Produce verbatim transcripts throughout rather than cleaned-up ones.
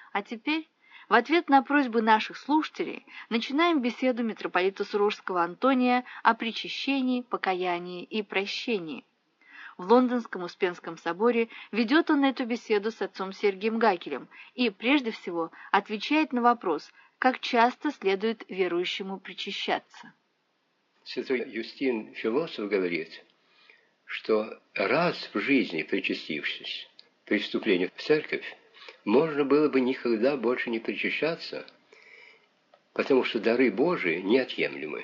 А теперь, в ответ на просьбы наших слушателей, начинаем беседу митрополита Сурожского Антония о причащении, покаянии и прощении. В Лондонском Успенском соборе ведет он эту беседу с отцом Сергием Гакелем и, прежде всего, отвечает на вопрос, как часто следует верующему причащаться. Святой Юстин, философ, говорит, что раз в жизни причастившись при вступлении в церковь, можно было бы никогда больше не причащаться, потому что дары Божии неотъемлемы.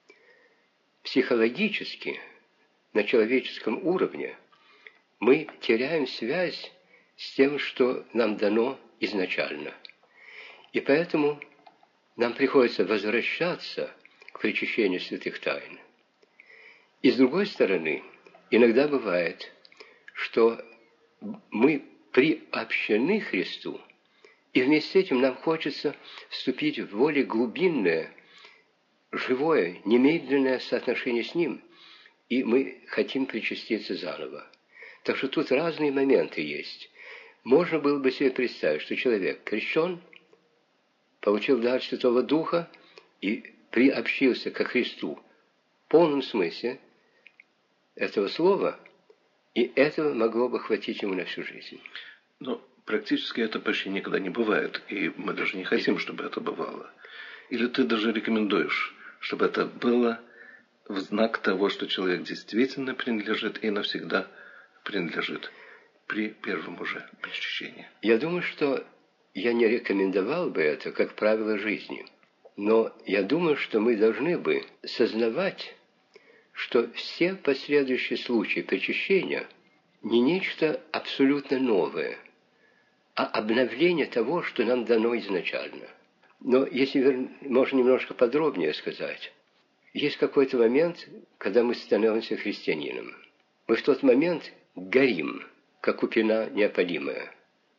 Психологически, на человеческом уровне, мы теряем связь с тем, что нам дано изначально. И поэтому нам приходится возвращаться к причащению святых тайн. И с другой стороны, иногда бывает, что мы приобщены к Христу, и вместе с этим нам хочется вступить в более глубинное, живое, немедленное соотношение с Ним, и мы хотим причаститься заново. Так что тут разные моменты есть. Можно было бы себе представить, что человек крещен, получил дар Святого Духа и приобщился ко Христу в полном смысле этого слова, и этого могло бы хватить ему на всю жизнь. Но практически это почти никогда не бывает, и мы даже не хотим, чтобы это бывало. Или ты даже рекомендуешь, чтобы это было в знак того, что человек действительно принадлежит и навсегда принадлежит при первом уже причащении? Я думаю, что я не рекомендовал бы это как правило жизни. Но я думаю, что мы должны бы сознавать, что все последующие случаи причащения не нечто абсолютно новое, а обновление того, что нам дано изначально. Но если можно немножко подробнее сказать, есть какой-то момент, когда мы становимся христианином. Мы в тот момент горим, как купина неопалимая.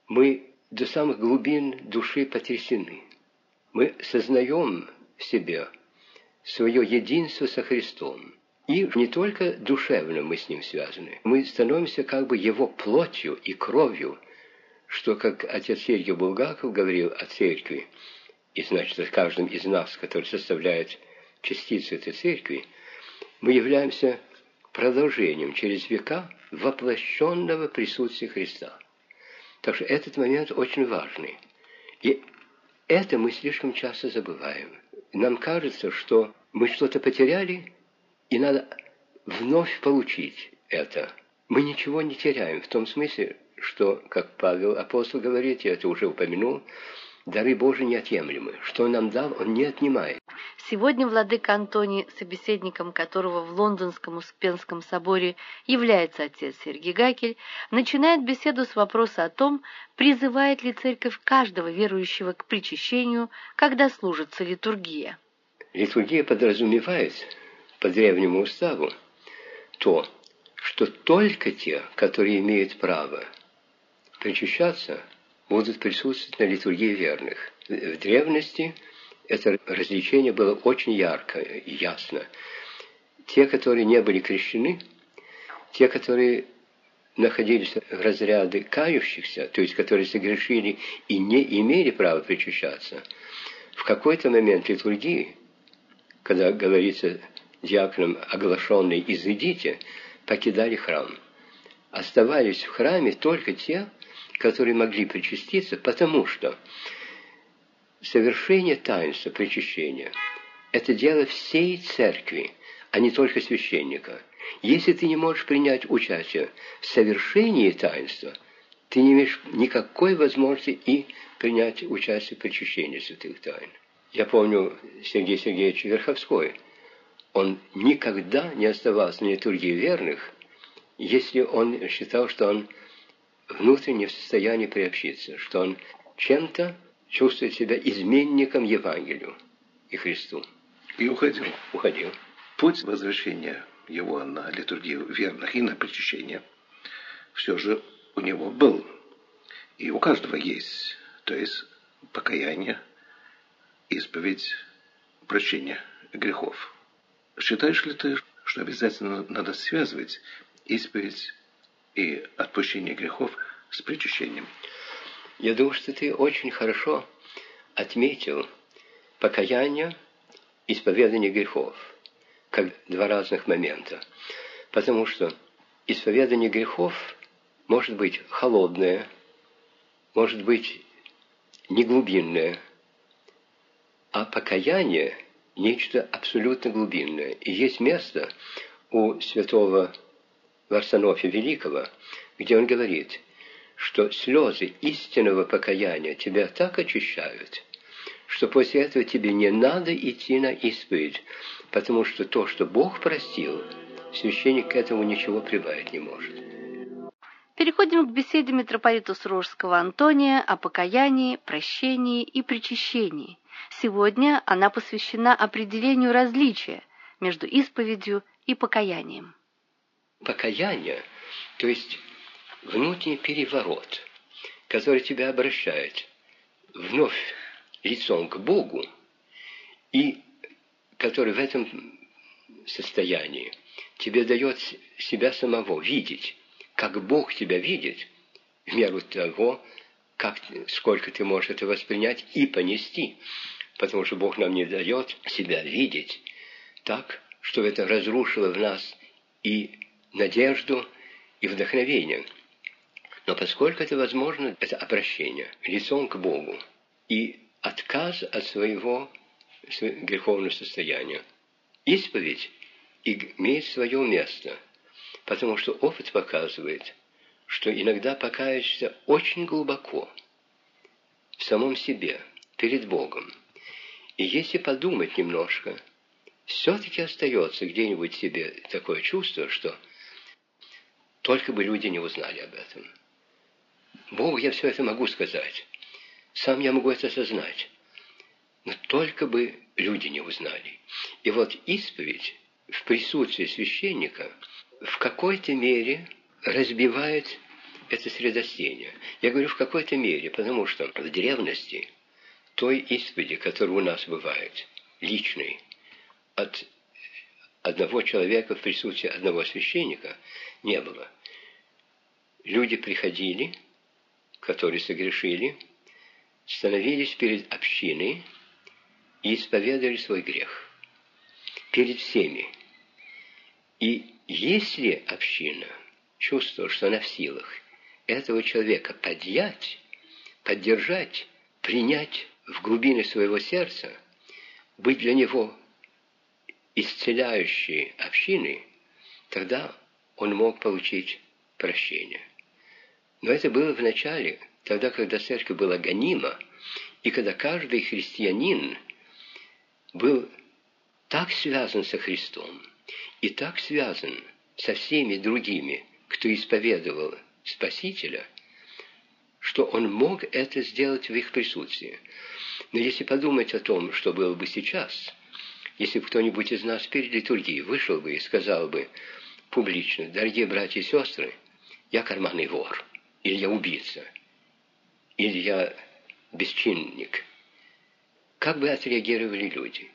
Мы до самых глубин души потрясены. Мы сознаем в себе свое единство со Христом. И не только душевно мы с Ним связаны. Мы становимся как бы Его плотью и кровью, что, как отец Сергий Булгаков говорил о церкви, и значит, о каждом из нас, который составляет частицу этой церкви, мы являемся продолжением через века воплощенного присутствия Христа. Так что этот момент очень важный. И это мы слишком часто забываем. Нам кажется, что мы что-то потеряли, и надо вновь получить это. Мы ничего не теряем в том смысле, что, как Павел апостол говорит, я это уже упомянул, дары Божии неотъемлемы. Что Он нам дал, Он не отнимает. Сегодня владыка Антоний, собеседником которого в Лондонском Успенском соборе является отец Сергий Гакель, начинает беседу с вопроса о том, призывает ли церковь каждого верующего к причащению, когда служится литургия. Литургия подразумевает по древнему уставу то, что только те, которые имеют право причащаться, будут присутствовать на литургии верных. В древности это различение было очень ярко и ясно. Те, которые не были крещены, те, которые находились в разряде кающихся, то есть которые согрешили и не имели права причащаться, в какой-то момент литургии, когда говорится диаконом оглашенный «изыдите», покидали храм. Оставались в храме только те, которые могли причаститься, потому что совершение таинства причащения – это дело всей церкви, а не только священника. Если ты не можешь принять участие в совершении таинства, ты не имеешь никакой возможности и принять участие в причащении святых тайн. Я помню Сергей Сергеевич Верховской. Он никогда не оставался на литургии верных, если он считал, что он внутренне в состоянии приобщиться, что он чем-то чувствует себя изменником Евангелию и Христу. И уходил. Уходил. Путь возвращения его на литургию верных и на причащение все же у него был. И у каждого есть. То есть покаяние, исповедь, прощение грехов. Считаешь ли ты, что обязательно надо связывать исповедь и отпущение грехов с причащением? Я думаю, что ты очень хорошо отметил покаяние, исповедание грехов, как два разных момента. Потому что исповедание грехов может быть холодное, может быть неглубинное, а покаяние – нечто абсолютно глубинное. И есть место у святого Варсонофия Великого, где он говорит, что слезы истинного покаяния тебя так очищают, что после этого тебе не надо идти на исповедь, потому что то, что Бог простил, священник к этому ничего прибавить не может. Переходим к беседе митрополита Сурожского Антония о покаянии, прощении и причащении. Сегодня она посвящена определению различия между исповедью и покаянием. Покаяние, то есть внутренний переворот, который тебя обращает вновь лицом к Богу, и который в этом состоянии тебе дает себя самого видеть, как Бог тебя видит, в меру того, как, сколько ты можешь это воспринять и понести, потому что Бог нам не дает себя видеть так, чтобы это разрушило в нас и надежду, и вдохновение. Но поскольку это возможно, это обращение лицом к Богу и отказ от своего греховного состояния. Исповедь имеет свое место, потому что опыт показывает, что иногда покаешься очень глубоко в самом себе, перед Богом. И если подумать немножко, все-таки остается где-нибудь в себе такое чувство, что только бы люди не узнали об этом. Богу я все это могу сказать. Сам я могу это осознать. Но только бы люди не узнали. И вот исповедь в присутствии священника в какой-то мере разбивает это средостение. Я говорю в какой-то мере, потому что в древности той исповеди, которая у нас бывает, личной, от одного человека в присутствии одного священника, не было. Люди приходили, которые согрешили, становились перед общиной и исповедовали свой грех. Перед всеми. И если община чувствовала, что она в силах этого человека поднять, поддержать, принять в глубины своего сердца, быть для него исцеляющей общиной, тогда он мог получить прощение. Но это было в начале, тогда, когда церковь была гонима, и когда каждый христианин был так связан со Христом и так связан со всеми другими, кто исповедовал Спасителя, что он мог это сделать в их присутствии. Но если подумать о том, что было бы сейчас, если бы кто-нибудь из нас перед литургией вышел бы и сказал бы публично: «Дорогие братья и сестры, я карманный вор, или я убийца, или я бесчинник», как бы отреагировали люди?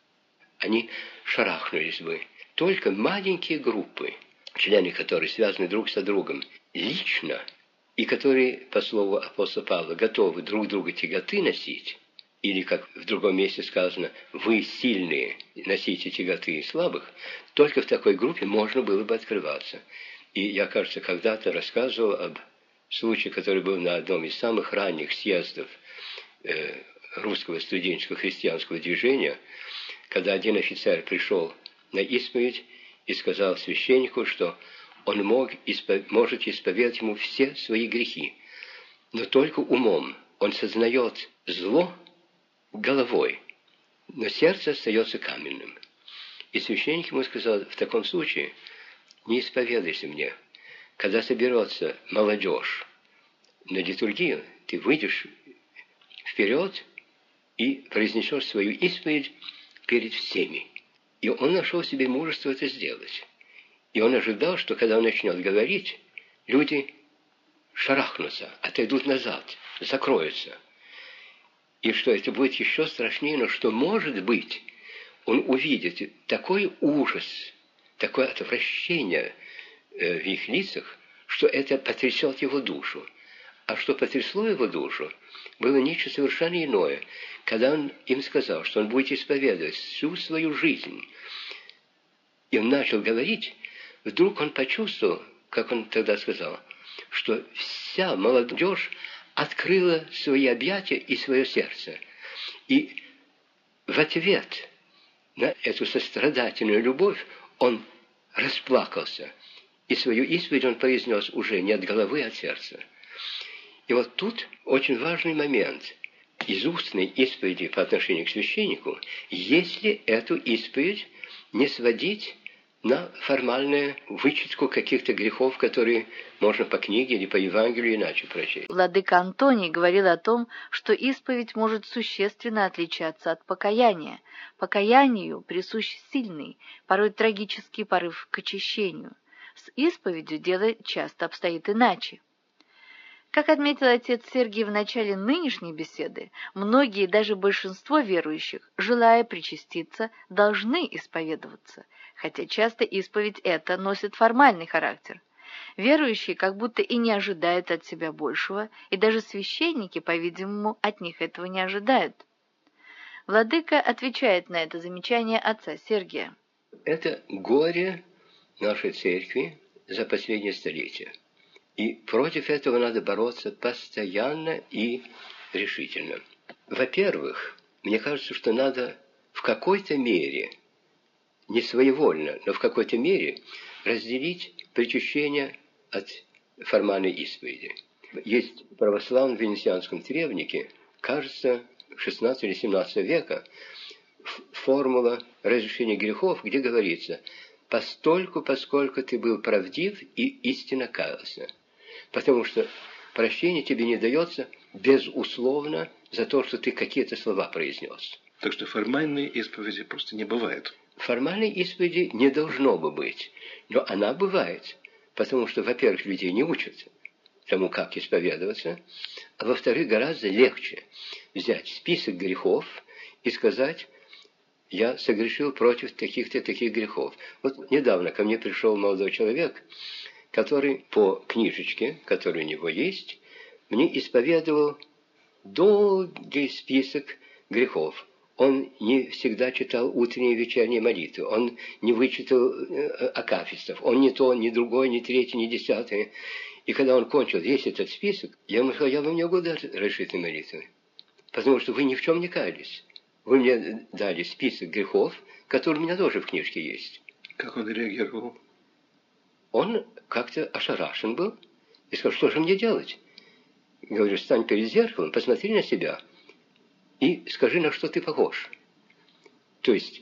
Они шарахнулись бы. Только маленькие группы, члены которых связаны друг со другом лично, и которые, по слову апостола Павла, готовы друг друга тяготы носить, или, как в другом месте сказано, вы сильные, носите тяготы слабых, только в такой группе можно было бы открываться. И я, кажется, когда-то рассказывал об случае, который был на одном из самых ранних съездов э, русского студенческого христианского движения, когда один офицер пришел на исповедь и сказал священнику, что он мог, испов... может исповедать ему все свои грехи, но только умом. Он сознает зло головой, но сердце остается каменным. И священник ему сказал: в таком случае не исповедайся мне. Когда соберется молодежь на литургию, ты выйдешь вперед и произнесешь свою исповедь перед всеми. И он нашел в себе мужество это сделать. И он ожидал, что когда он начнет говорить, люди шарахнутся, отойдут назад, закроются. И что это будет еще страшнее, но что, может быть, он увидит такой ужас, такое отвращение в их лицах, что это потрясет его душу. А что потрясло его душу, было нечто совершенно иное, когда он им сказал, что он будет исповедовать всю свою жизнь. И он начал говорить, вдруг он почувствовал, как он тогда сказал, что вся молодежь открыла свои объятия и свое сердце. И в ответ на эту сострадательную любовь он расплакался. И свою исповедь он произнес уже не от головы, а от сердца. И вот тут очень важный момент. Из устной исповеди по отношению к священнику, если эту исповедь не сводить на формальную вычетку каких-то грехов, которые можно по книге или по Евангелию иначе прочесть. Владыка Антоний говорил о том, что исповедь может существенно отличаться от покаяния. Покаянию присущ сильный, порой трагический порыв к очищению. С исповедью дело часто обстоит иначе. Как отметил отец Сергий в начале нынешней беседы, многие, даже большинство верующих, желая причаститься, должны исповедоваться, хотя часто исповедь эта носит формальный характер. Верующие как будто и не ожидают от себя большего, и даже священники, по-видимому, от них этого не ожидают. Владыка отвечает на это замечание отца Сергия. Это горе нашей церкви за последнее столетие. И против этого надо бороться постоянно и решительно. Во-первых, мне кажется, что надо в какой-то мере, не своевольно, но в какой-то мере разделить причащение от формальной исповеди. Есть в православном венецианском требнике, кажется, шестнадцатого или семнадцатого века, формула разрешения грехов, где говорится «постольку, поскольку ты был правдив и истинно каялся». Потому что прощение тебе не дается безусловно за то, что ты какие-то слова произнес. Так что формальной исповеди просто не бывает. Формальной исповеди не должно бы быть, но она бывает, потому что, во-первых, людей не учат тому, как исповедоваться, а во-вторых, гораздо легче взять список грехов и сказать: я согрешил против таких-то таких грехов. Вот недавно ко мне пришел молодой человек, который по книжечке, которая у него есть, мне исповедовал долгий список грехов. Он не всегда читал утренние и вечерние молитвы, он не вычитал э, акафистов, он ни то, ни другой, ни третий, ни десятый. И когда он кончил весь этот список, я ему сказал: я вам не могу дать решительной молитвы, потому что вы ни в чем не каялись. Вы мне дали список грехов, который у меня тоже в книжке есть. Как он реагировал? Он как-то ошарашен был и сказал: что же мне делать? Говорю: стань перед зеркалом, посмотри на себя и скажи, на что ты похож. То есть,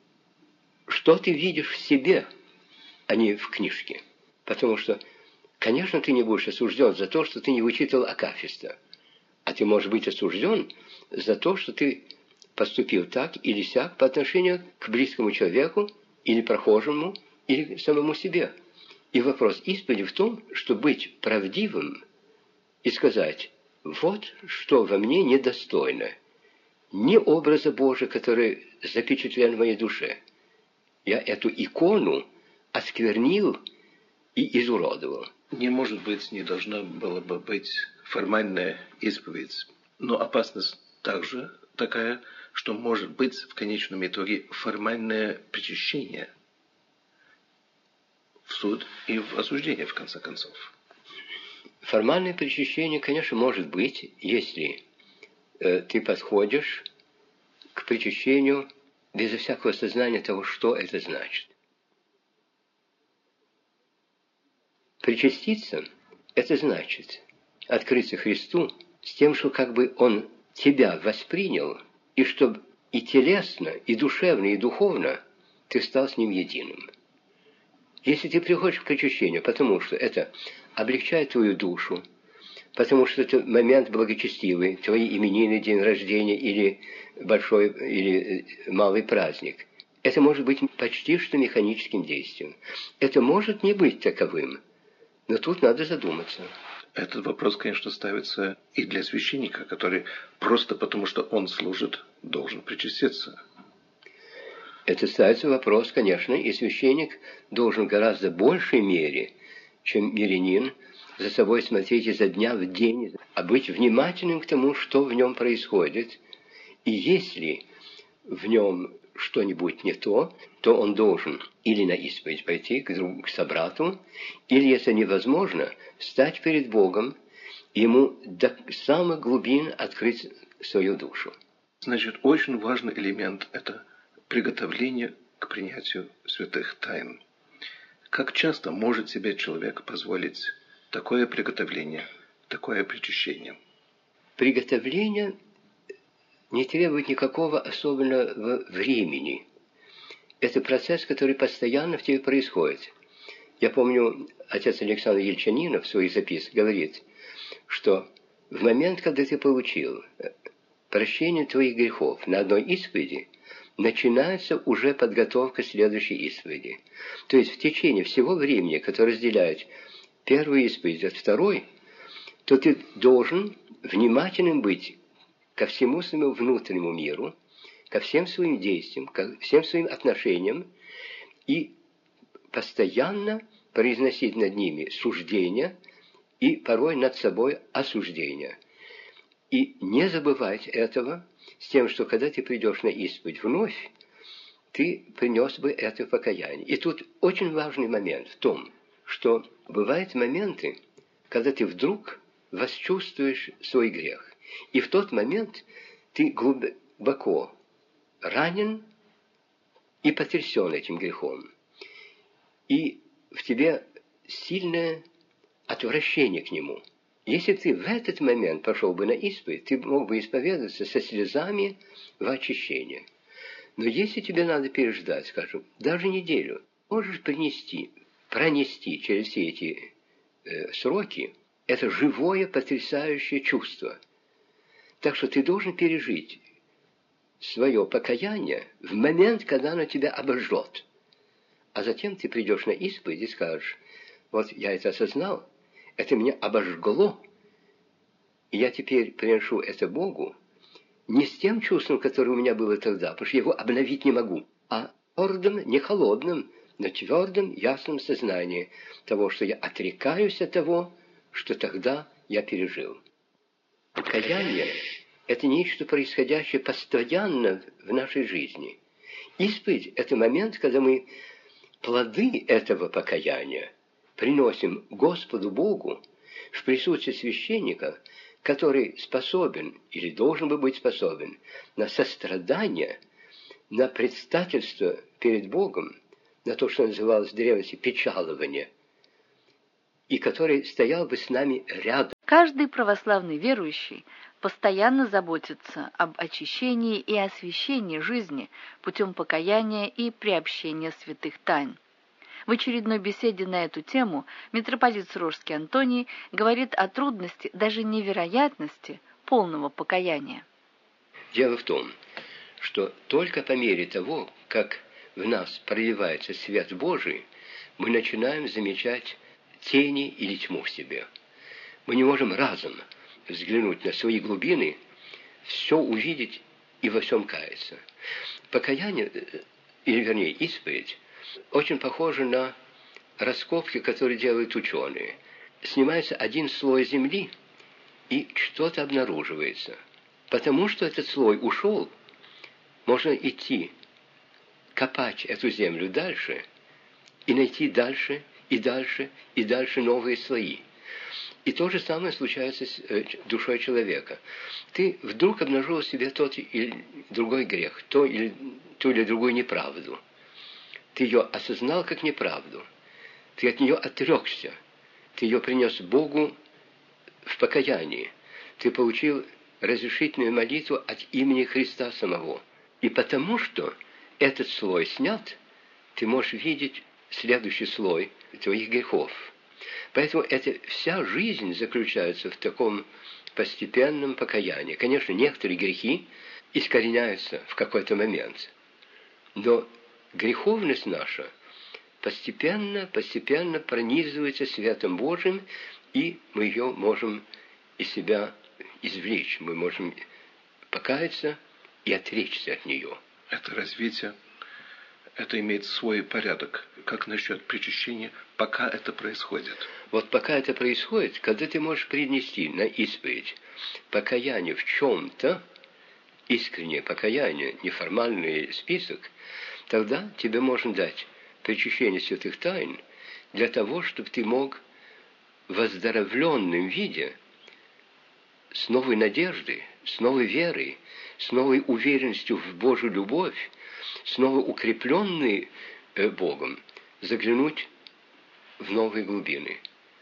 что ты видишь в себе, а не в книжке. Потому что, конечно, ты не будешь осужден за то, что ты не вычитал акафиста, а ты можешь быть осужден за то, что ты поступил так или сяк по отношению к близкому человеку или прохожему, или самому себе. И вопрос исповеди в том, что быть правдивым и сказать: вот что во мне недостойно. Не образа Божия, который запечатлен в моей душе. Я эту икону осквернил и изуродовал. Не может быть, не должна была бы быть формальная исповедь. Но опасность также такая, что может быть в конечном итоге формальное причащение в суд и в осуждение, в конце концов. Формальное причащение, конечно, может быть, если э, ты подходишь к причащению безо всякого сознания того, что это значит. Причаститься – это значит открыться Христу с тем, что как бы Он тебя воспринял, и чтобы и телесно, и душевно, и духовно ты стал с Ним единым. Если ты приходишь к причащению, потому что это облегчает твою душу, потому что это момент благочестивый, твой именинный день рождения или большой или малый праздник, это может быть почти что механическим действием. Это может не быть таковым, но тут надо задуматься. Этот вопрос, конечно, ставится и для священника, который просто потому, что он служит, должен причаститься. Это ставится вопрос, конечно, и священник должен в гораздо большей мере, чем мирянин, за собой смотреть изо дня в день, а быть внимательным к тому, что в нем происходит. И если в нем что-нибудь не то, то он должен или на исповедь пойти к, другу, к собрату, или, если невозможно, встать перед Богом, и ему до самых глубин открыть свою душу. Значит, очень важный элемент – это приготовление к принятию святых тайн. Как часто может себе человек позволить такое приготовление, такое причащение? Приготовление не требует никакого особенного времени. Это процесс, который постоянно в тебе происходит. Я помню, отец Александр Ельчанинов в своих записках говорит, что в момент, когда ты получил прощение твоих грехов на одной исповеди, начинается уже подготовка следующей исповеди. То есть в течение всего времени, которое разделяет первую исповедь от второй, то ты должен внимательным быть ко всему своему внутреннему миру, ко всем своим действиям, ко всем своим отношениям и постоянно произносить над ними суждения и порой над собой осуждения. И не забывать этого с тем, что когда ты придешь на исповедь вновь, ты принес бы это покаяние. И тут очень важный момент в том, что бывают моменты, когда ты вдруг восчувствуешь свой грех. И в тот момент ты глубоко ранен и потрясен этим грехом. И в тебе сильное отвращение к нему. Если ты в этот момент пошел бы на исповедь, ты мог бы исповедаться со слезами в очищение. Но если тебе надо переждать, скажем, даже неделю, можешь принести, пронести через все эти э, сроки это живое, потрясающее чувство. Так что ты должен пережить свое покаяние в момент, когда оно тебя обожжет. А затем ты придешь на исповедь и скажешь, вот я это осознал, это меня обожгло, и я теперь приношу это Богу не с тем чувством, которое у меня было тогда, потому что я его обновить не могу, а твердым, не холодным, но твердым, ясным сознанием того, что я отрекаюсь от того, что тогда я пережил. Покаяние – это нечто происходящее постоянно в нашей жизни. Исповедь – это момент, когда мы плоды этого покаяния приносим Господу Богу в присутствии священника, который способен или должен бы быть способен на сострадание, на предстательство перед Богом, на то, что называлось в древности печалование, и который стоял бы с нами рядом. Каждый православный верующий постоянно заботится об очищении и освящении жизни путем покаяния и приобщения святых тайн. В очередной беседе на эту тему митрополит Сурожский Антоний говорит о трудности, даже невероятности полного покаяния. Дело в том, что только по мере того, как в нас проливается свет Божий, мы начинаем замечать тени или тьму в себе. Мы не можем разом взглянуть на свои глубины, все увидеть и во всем каяться. Покаяние, или вернее исповедь, очень похоже на раскопки, которые делают ученые. Снимается один слой земли, и что-то обнаруживается. Потому что этот слой ушел, можно идти, копать эту землю дальше, и найти дальше, и дальше, и дальше новые слои. И то же самое случается с душой человека. Ты вдруг обнаружил в себе тот или другой грех, то или, ту или другую неправду. Ты ее осознал как неправду. Ты от нее отрекся. Ты ее принес Богу в покаянии. Ты получил разрешительную молитву от имени Христа самого. И потому что этот слой снят, ты можешь видеть следующий слой твоих грехов. Поэтому эта вся жизнь заключается в таком постепенном покаянии. Конечно, некоторые грехи искореняются в какой-то момент. Но греховность наша постепенно, постепенно пронизывается светом Божьим, и мы ее можем из себя извлечь. Мы можем покаяться и отречься от нее. Это развитие это имеет свой порядок. Как насчет причащения, пока это происходит? Вот пока это происходит, когда ты можешь принести на исповедь покаяние в чем-то, искреннее покаяние, неформальный список, тогда тебе можно дать причащение святых тайн для того, чтобы ты мог в оздоровленном виде, с новой надеждой, с новой верой, с новой уверенностью в Божью любовь, с новой укрепленной Богом, заглянуть в новые глубины.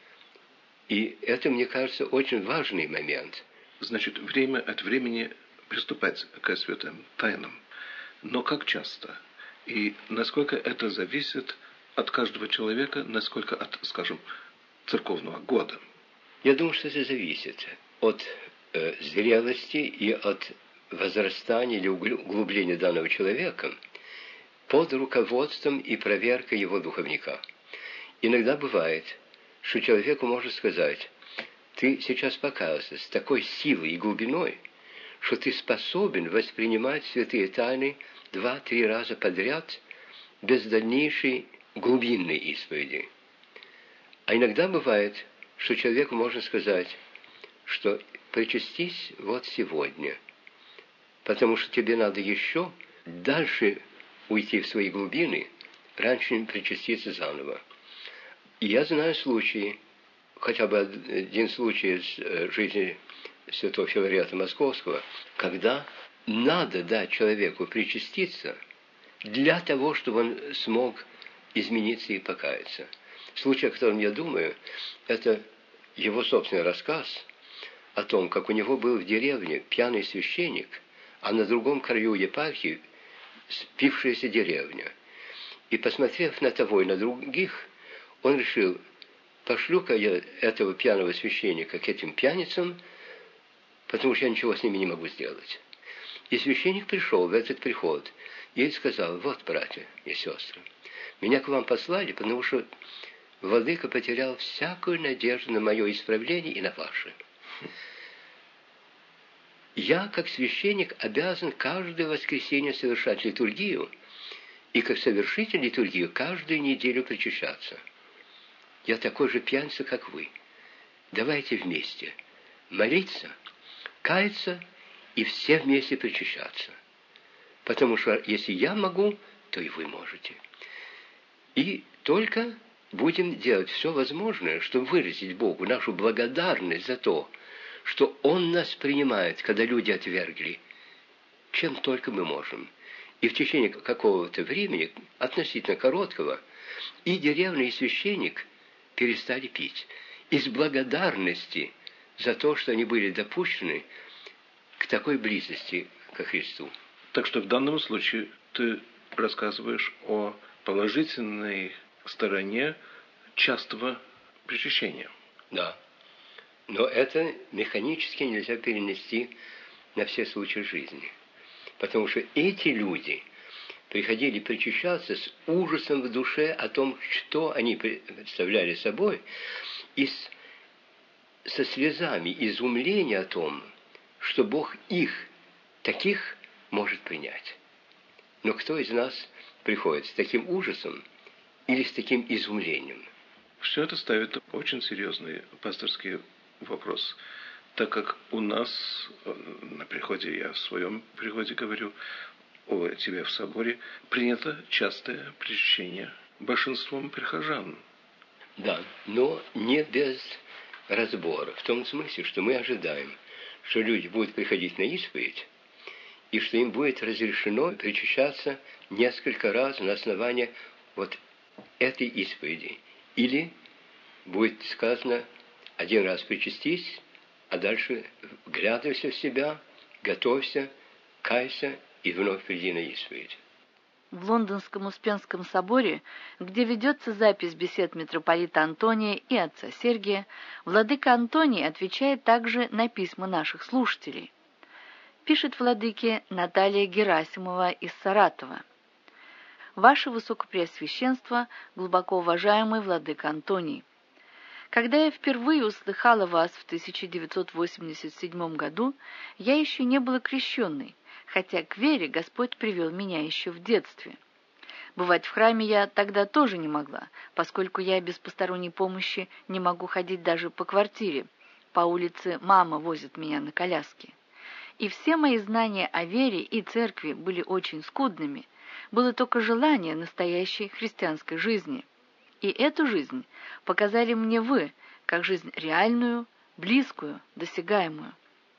И это, мне кажется, очень важный момент. Значит, время от времени приступать к святым тайнам. Но как часто? И насколько это зависит от каждого человека, насколько от, скажем, церковного года? Я думаю, что это зависит от э, зрелости и от возрастания или углубления данного человека под руководством и проверкой его духовника. Иногда бывает, что человеку можно сказать: ты сейчас покаялся с такой силой и глубиной, что ты способен воспринимать святые тайны два-три раза подряд без дальнейшей глубинной исповеди. А иногда бывает, что человеку можно сказать, что причастись вот сегодня, потому что тебе надо еще дальше уйти в свои глубины, раньше причаститься заново. И я знаю случаи, хотя бы один случай из жизни святого Филарета Московского, когда надо дать человеку причаститься для того, чтобы он смог измениться и покаяться. Случай, о котором я думаю, это его собственный рассказ о том, как у него был в деревне пьяный священник, а на другом краю епархии спившаяся деревня. И, посмотрев на того и на других, он решил: пошлю-ка я этого пьяного священника к этим пьяницам, потому что я ничего с ними не могу сделать. И священник пришел в этот приход и сказал: вот, братья и сестры, меня к вам послали, потому что владыка потерял всякую надежду на мое исправление и на ваше. Я, как священник, обязан каждое воскресенье совершать литургию, и как совершитель литургию каждую неделю причащаться. Я такой же пьяница, как вы. Давайте вместе молиться, каяться и все вместе причащаться. Потому что если я могу, то и вы можете. И только будем делать все возможное, чтобы выразить Богу нашу благодарность за то, что Он нас принимает, когда люди отвергли, чем только мы можем. И в течение какого-то времени, относительно короткого, и деревня, и священник перестали пить. Из благодарности за то, что они были допущены к такой близости ко Христу. Так что в данном случае ты рассказываешь о положительной стороне частого причащения. Да. Но это механически нельзя перенести на все случаи жизни. Потому что эти люди приходили причащаться с ужасом в душе о том, что они представляли собой, и с, со слезами изумления о том, что Бог их, таких, может принять. Но кто из нас приходит с таким ужасом или с таким изумлением? Все это ставит очень серьезный пасторский вопрос, так как у нас на приходе, я в своем приходе говорю о тебе в соборе, принято частое причащение большинством прихожан. Да, но не без разбора, в том смысле, что мы ожидаем, что люди будут приходить на исповедь, и что им будет разрешено причащаться несколько раз на основании вот этой исповеди. Или будет сказано: один раз причастись, а дальше вглядывайся в себя, готовься, кайся и вновь приди на исповедь. В Лондонском Успенском соборе, где ведется запись бесед митрополита Антония и отца Сергия, владыка Антоний отвечает также на письма наших слушателей. Пишет владыке Наталья Герасимова из Саратова: «Ваше Высокопреосвященство, глубоко уважаемый владыка Антоний, когда я впервые услыхала вас в тысяча девятьсот восемьдесят седьмом году, я еще не была крещенной, хотя к вере Господь привел меня еще в детстве. Бывать в храме я тогда тоже не могла, поскольку я без посторонней помощи не могу ходить даже по квартире. По улице мама возит меня на коляске. И все мои знания о вере и церкви были очень скудными. Было только желание настоящей христианской жизни. И эту жизнь показали мне вы, как жизнь реальную, близкую, досягаемую.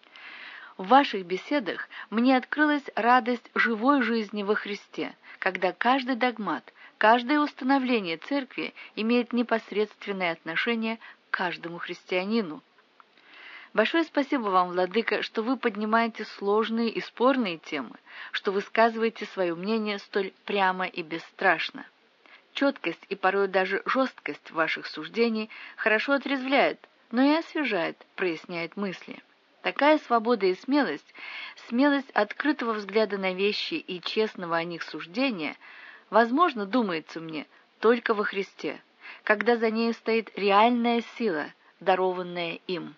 В ваших беседах мне открылась радость живой жизни во Христе, когда каждый догмат, каждое установление церкви имеет непосредственное отношение к каждому христианину. Большое спасибо вам, владыка, что вы поднимаете сложные и спорные темы, что высказываете свое мнение столь прямо и бесстрашно. Четкость и порой даже жесткость ваших суждений хорошо отрезвляет, но и освежает, проясняет мысли. Такая свобода и смелость, смелость открытого взгляда на вещи и честного о них суждения, возможно, думается мне, только во Христе, когда за ней стоит реальная сила, дарованная им.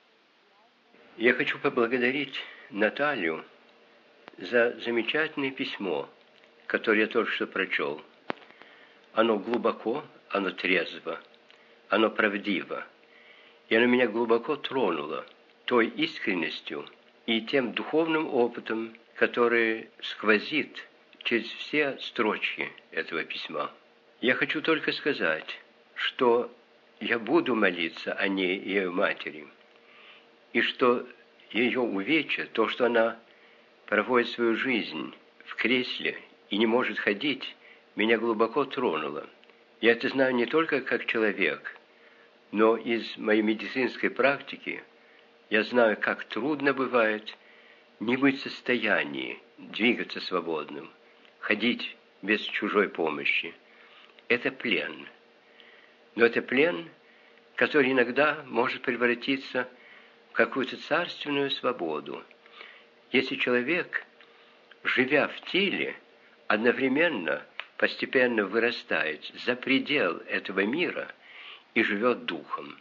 Я хочу поблагодарить Наталью за замечательное письмо, которое я только что прочел. Оно глубоко, оно трезво, оно правдиво, и оно меня глубоко тронуло той искренностью и тем духовным опытом, который сквозит через все строчки этого письма. Я хочу только сказать, что я буду молиться о ней и ее матери, и что ее увечья, то, что она проводит свою жизнь в кресле и не может ходить, меня глубоко тронуло. Я это знаю не только как человек, но из моей медицинской практики я знаю, как трудно бывает не быть в состоянии двигаться свободным, ходить без чужой помощи. Это плен. Но это плен, который иногда может превратиться в какую-то царственную свободу. Если человек, живя в теле, одновременно постепенно вырастает за предел этого мира и живет духом.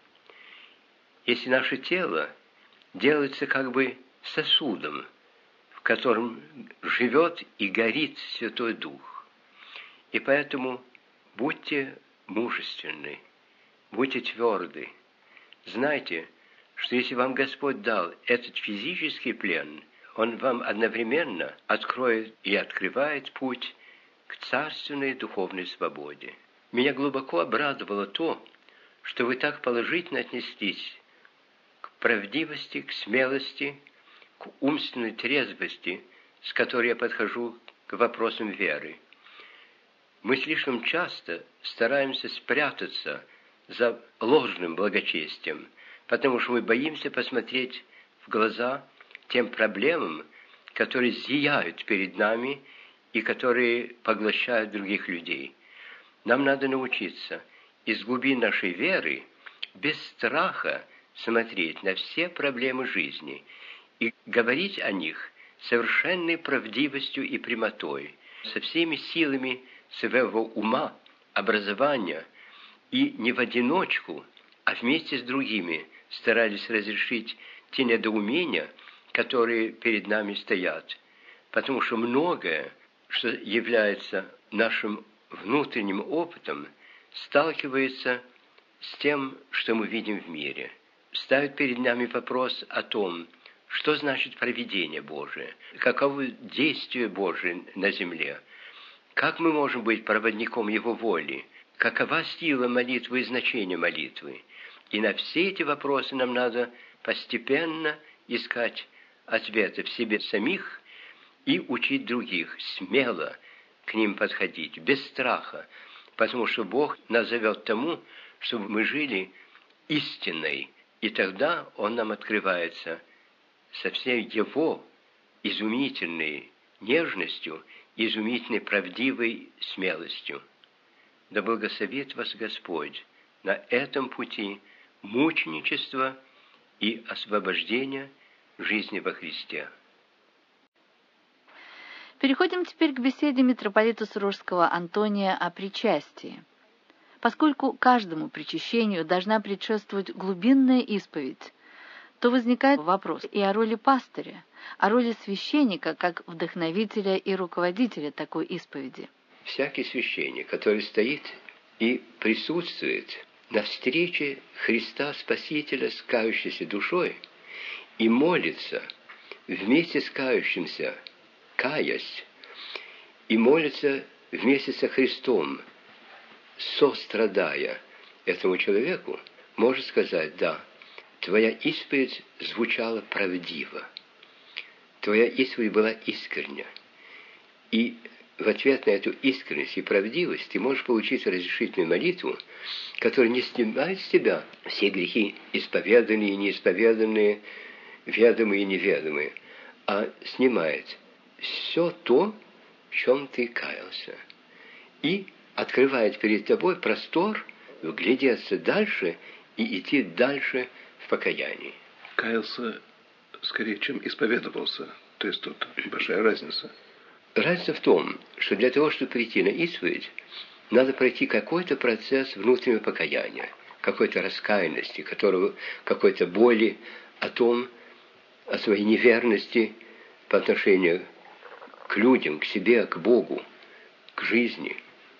Если наше тело делается как бы сосудом, в котором живет и горит Святой Дух. И поэтому будьте мужественны, будьте тверды. Знайте, что если вам Господь дал этот физический плен, Он вам одновременно откроет и открывает путь к царственной духовной свободе. Меня глубоко обрадовало то, что вы так положительно отнеслись к правдивости, к смелости, к умственной трезвости, с которой я подхожу к вопросам веры. Мы слишком часто стараемся спрятаться за ложным благочестием, потому что мы боимся посмотреть в глаза тем проблемам, которые зияют перед нами и которые поглощают других людей. Нам надо научиться из глубин нашей веры без страха смотреть на все проблемы жизни и говорить о них совершенной правдивостью и прямотой, со всеми силами своего ума, образования, и не в одиночку, а вместе с другими старались разрешить те недоумения, которые перед нами стоят. Потому что многое, что является нашим внутренним опытом, сталкивается с тем, что мы видим в мире. Ставит перед нами вопрос о том, что значит провидение Божие, каково действие Божие на земле, как мы можем быть проводником Его воли, какова сила молитвы и значение молитвы. И на все эти вопросы нам надо постепенно искать ответы в себе самих и учить других, смело к ним подходить, без страха, потому что Бог нас зовет тому, чтобы мы жили истинной, и тогда Он нам открывается со всей Его изумительной нежностью, изумительной правдивой смелостью. Да благословит вас Господь на этом пути мученичества и освобождения жизни во Христе. Переходим теперь к беседе митрополита Сурожского Антония о причастии. Поскольку каждому причащению должна предшествовать глубинная исповедь, то возникает вопрос и о роли пастыря, о роли священника как вдохновителя и руководителя такой исповеди. всякий священник, который стоит и присутствует на встрече Христа Спасителя с кающейся душой и молится вместе с кающимся, каясь, и молится вместе со Христом, сострадая этому человеку, может сказать: да, твоя исповедь звучала правдиво, твоя исповедь была искрення, и в ответ на эту искренность и правдивость ты можешь получить разрешительную молитву, которая не снимает с тебя все грехи, исповеданные и неисповеданные, ведомые и неведомые, а снимает все то, в чем ты каялся, и открывает перед тобой простор вглядеться дальше и идти дальше в покаянии. Каялся скорее, чем исповедовался. То есть тут большая разница. Разница в том, что для того, чтобы прийти на исповедь, надо пройти какой-то процесс внутреннего покаяния, какой-то раскаянности, которого, какой-то боли о том, о своей неверности по отношению к людям, к себе, к Богу, к жизни.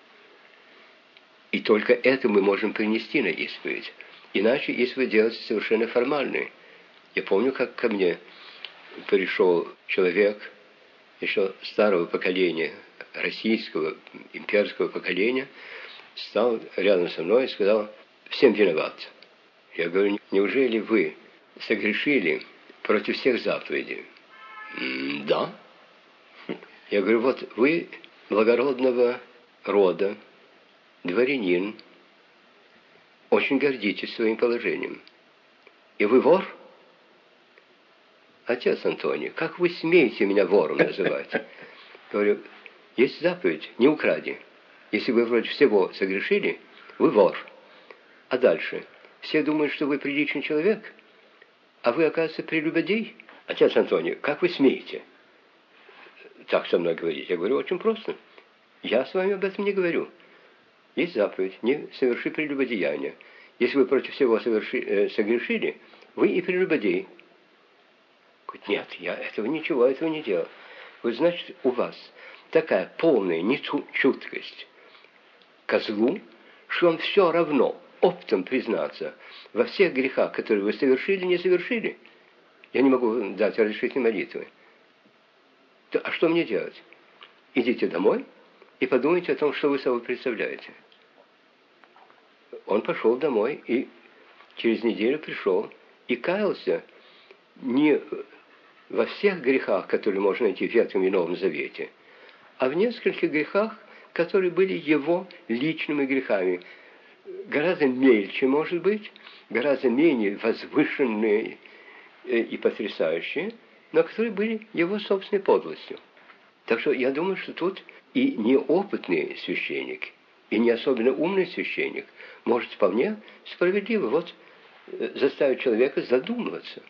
И только это мы можем принести на исповедь. Иначе исповедь делается совершенно формальной. Я помню, как ко мне пришел человек еще старого поколения, российского, имперского поколения, стал рядом со мной и сказал: всем виноват. Я говорю: неужели вы согрешили против всех заповедей? Да. Я говорю: вот вы благородного рода, дворянин, очень гордитесь своим положением. И вы вор? Отец Антоний, как вы смеете меня вором называть? Говорю: есть заповедь: не укради. Если вы вроде всего согрешили, вы вор. А дальше? Все думают, что вы приличный человек, а вы, оказывается, прелюбодей? Отец Антоний, как вы смеете так со мной говорить? Я говорю: очень просто. Я с вами об этом не говорю. Есть заповедь: не соверши прелюбодеяния. Если вы против всего соверши, э, согрешили, вы и прелюбодей. Говорит: нет, я этого ничего, этого не делал. Вот значит, у вас такая полная нечуткость ко злу, что вам все равно оптом признаться во всех грехах, которые вы совершили, не совершили. Я не могу дать разрешительной молитвы. А что мне делать? Идите домой и подумайте о том, что вы собой представляете. Он пошел домой и через неделю пришел и каялся не во всех грехах, которые можно найти в Ветхом и Новом Завете, а в нескольких грехах, которые были его личными грехами. Гораздо мельче, может быть, гораздо менее возвышенные и потрясающие, но которые были его собственной подлостью. Так что я думаю, что тут и неопытный священник, и не особенно умный священник может вполне справедливо вот заставить человека задумываться.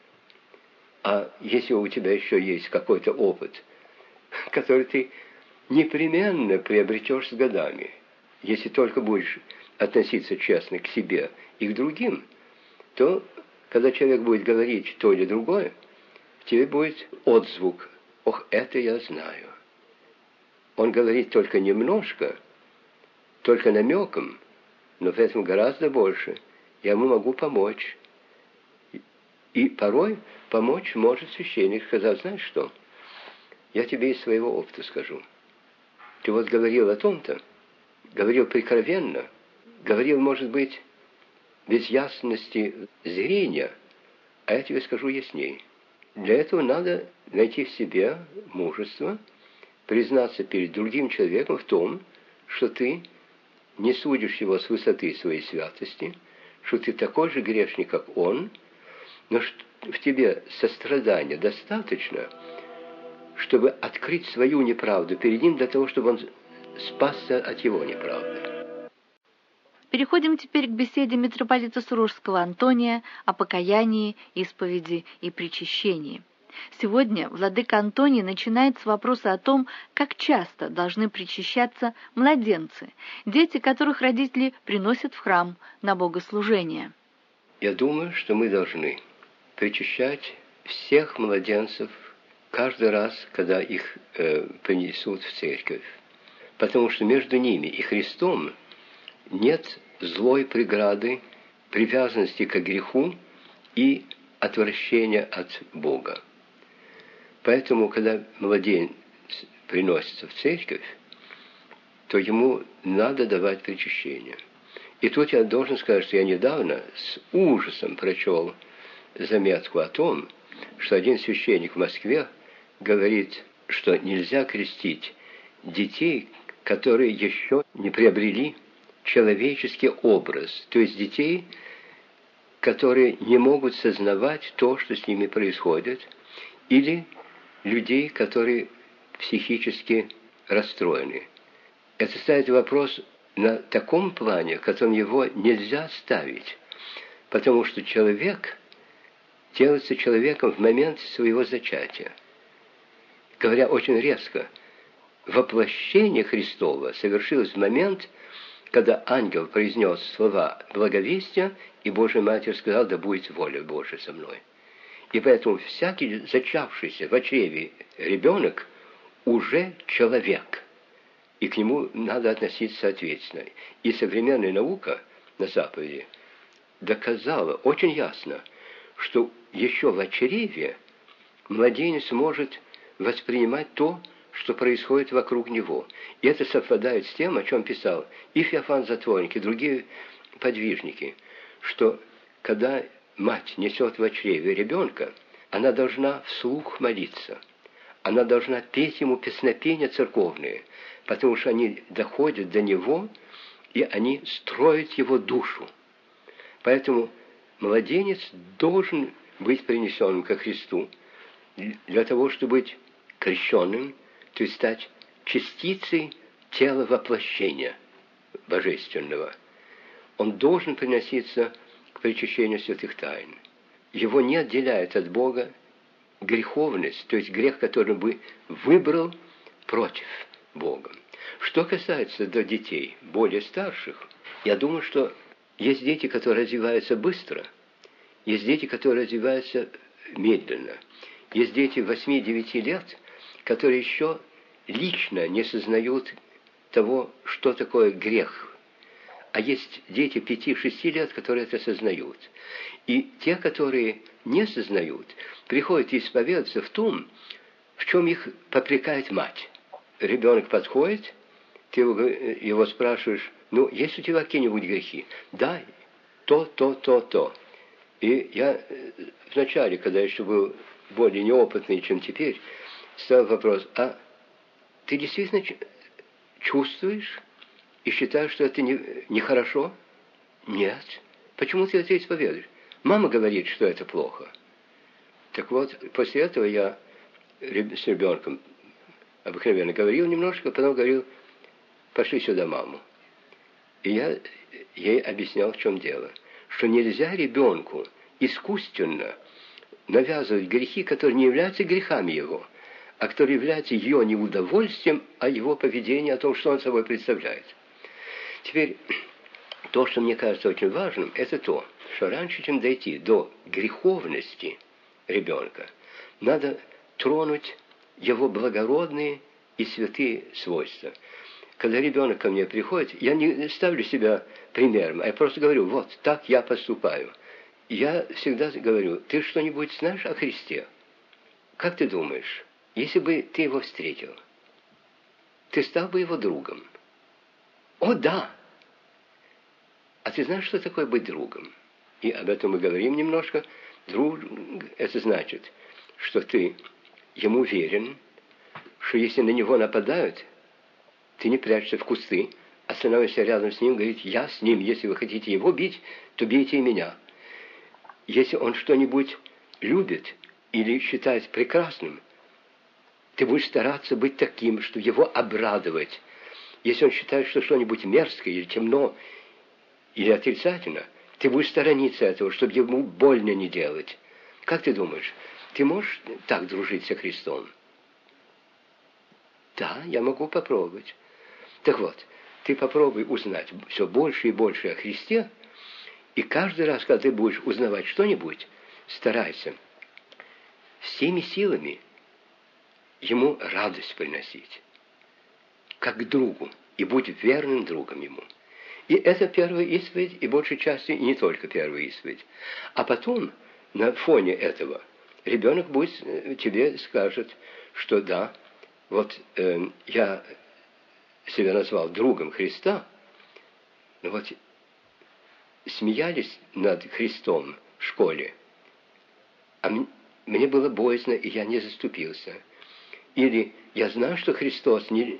А если у тебя еще есть какой-то опыт, который ты непременно приобретешь с годами, если только будешь относиться честно к себе и к другим, то, когда человек будет говорить то или другое, в тебе будет отзвук: ох, это я знаю. Он говорит только немножко, только намеком, но в этом гораздо больше. Я ему могу помочь. И порой помочь может священник, сказать: знаешь что, я тебе из своего опыта скажу. Ты вот говорил о том-то, говорил прикровенно, говорил, может быть, без ясности зрения, а я тебе скажу ясней. Для этого надо найти в себе мужество, признаться перед другим человеком в том, что ты не судишь его с высоты своей святости, что ты такой же грешник, как он, но в тебе сострадания достаточно, чтобы открыть свою неправду перед ним для того, чтобы он спасся от его неправды. Переходим теперь к беседе митрополита Сурожского Антония о покаянии, исповеди и причащении. Сегодня владыка Антоний начинает с вопроса о том, как часто должны причащаться младенцы, дети, которых родители приносят в храм на богослужение. Я думаю, что мы должны причащать всех младенцев каждый раз, когда их э, принесут в церковь. потому что между ними и Христом нет злой преграды, привязанности к греху и отвращения от Бога. Поэтому, когда младенец приносится в церковь, то ему надо давать причащение. И тут я должен сказать, что я недавно с ужасом прочел заметку о том, что один священник в Москве говорит, что нельзя крестить детей, которые еще не приобрели человеческий образ, то есть детей, которые не могут сознавать то, что с ними происходит, или людей, которые психически расстроены. Это ставит вопрос на таком плане, в котором его нельзя ставить, потому что человек делается человеком в момент своего зачатия. Говоря очень резко, воплощение Христово совершилось в момент, когда ангел произнес слова благовестия, и Божья Матерь сказала: да будет воля Божия со мной. И поэтому всякий зачавшийся в чреве ребенок уже человек, и к нему надо относиться соответственно. И современная наука на Западе доказала очень ясно, что еще в чреве младенец может воспринимать то, что происходит вокруг него. И это совпадает с тем, о чем писал и Феофан Затворник, и другие подвижники, что когда мать несет в чреве ребенка, она должна вслух молиться. Она должна петь ему песнопения церковные, потому что они доходят до него, и они строят его душу. Поэтому младенец должен быть принесенным ко Христу для того, чтобы быть крещенным, то есть стать частицей тела воплощения божественного. Он должен приноситься к причащению святых тайн. Его не отделяет от Бога греховность, то есть грех, который бы выбрал против Бога. Что касается до детей более старших, я думаю, что есть дети, которые развиваются быстро, есть дети, которые развиваются медленно, есть дети восьми-девяти лет, которые еще лично не сознают того, что такое грех. А есть дети пяти-шести лет, которые это сознают. И те, которые не сознают, приходят исповедоваться в том, в чем их попрекает мать. Ребенок подходит, ты его спрашиваешь: ну, есть у тебя какие-нибудь грехи? Да, то, то, то, то. И я вначале, когда еще был более неопытный, чем теперь, ставил вопрос: а ты действительно чувствуешь и считаешь, что это нехорошо? Не Нет. Почему ты это исповедуешь? Мама говорит, что это плохо. Так вот, после этого я с ребенком обыкновенно говорил немножко, потом говорил: пошли сюда, маму. И я ей объяснял, в чем дело. Что нельзя ребенку искусственно навязывать грехи, которые не являются грехами его, а которые являются ее неудовольствием, а его поведение, о том, что он собой представляет. Теперь, то, что мне кажется очень важным, это то, что раньше, чем дойти до греховности ребенка, надо тронуть его благородные и святые свойства. Когда ребенок ко мне приходит, я не ставлю себя примером, а я просто говорю: вот, так я поступаю. Я всегда говорю: ты что-нибудь знаешь о Христе? Как ты думаешь, если бы ты его встретил, ты стал бы его другом? О, да! А ты знаешь, что такое быть другом? И об этом мы говорим немножко. Друг – это значит, что ты ему верен, что если на него нападают, ты не прячешься в кусты, а становишься рядом с ним и говоришь: я с ним, если вы хотите его бить, то бейте и меня. Если он что-нибудь любит или считает прекрасным, ты будешь стараться быть таким, чтобы его обрадовать. Если он считает, что что-нибудь мерзкое или темно, или отрицательно, ты будешь сторониться этого, чтобы ему больно не делать. Как ты думаешь, ты можешь так дружить со Христом? Да, я могу попробовать. Так вот, ты попробуй узнать все больше и больше о Христе, и каждый раз, когда ты будешь узнавать что-нибудь, старайся всеми силами ему радость приносить. как к другу, и будь верным другом ему. И это первая исповедь, и большей части и не только первая исповедь. А потом, на фоне этого, ребенок будет, тебе скажет, что да, вот э, я себя назвал другом Христа, но вот смеялись над Христом в школе, а мне было боязно, и я не заступился. Или я знаю, что Христос не,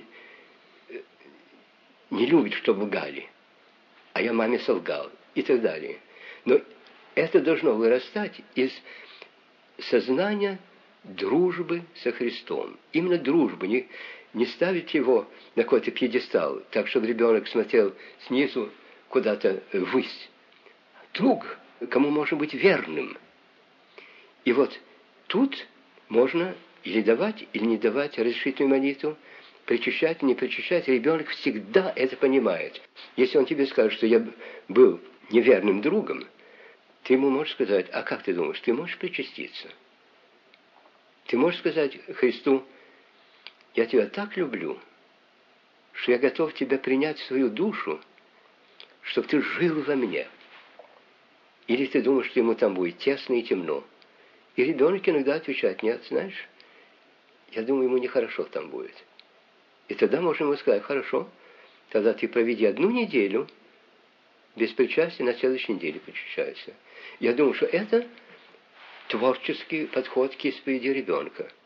не любит, чтобы лгали, а я маме солгал, и так далее. Но это должно вырастать из сознания дружбы со Христом. Именно дружбы, не, не ставить его на какой-то пьедестал, так, чтобы ребенок смотрел снизу куда-то ввысь. Друг, кому можно быть верным. И вот тут можно или давать, или не давать разрешительную молитву, причащать, не причащать. Ребенок всегда это понимает. Если он тебе скажет, что я был неверным другом, ты ему можешь сказать, а как ты думаешь, ты можешь причаститься? Ты можешь сказать Христу, я тебя так люблю, что я готов тебя принять в свою душу, чтобы ты жил во мне. Или ты думаешь, что ему там будет тесно и темно. И ребенок иногда отвечает, нет, знаешь, я думаю, ему нехорошо там будет. И тогда можно ему сказать, хорошо, тогда ты проведи одну неделю без причастия, на следующей неделе причащайся. Я думаю, что это творческий подход к исповеди ребенка.